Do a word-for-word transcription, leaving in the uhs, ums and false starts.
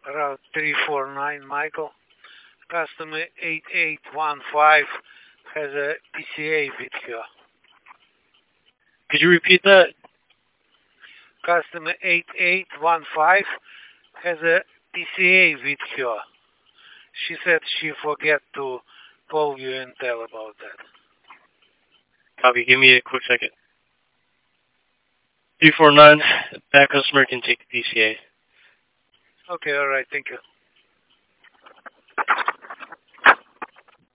Route three four nine, Michael. Customer eight eight one five has a P C A with her. Could you repeat that? Customer eight eight one five has a P C A with her. She said she forget to call you and tell about that. Copy. Give me a quick second. three four nine, that customer can take the P C A. Okay, all right, thank you.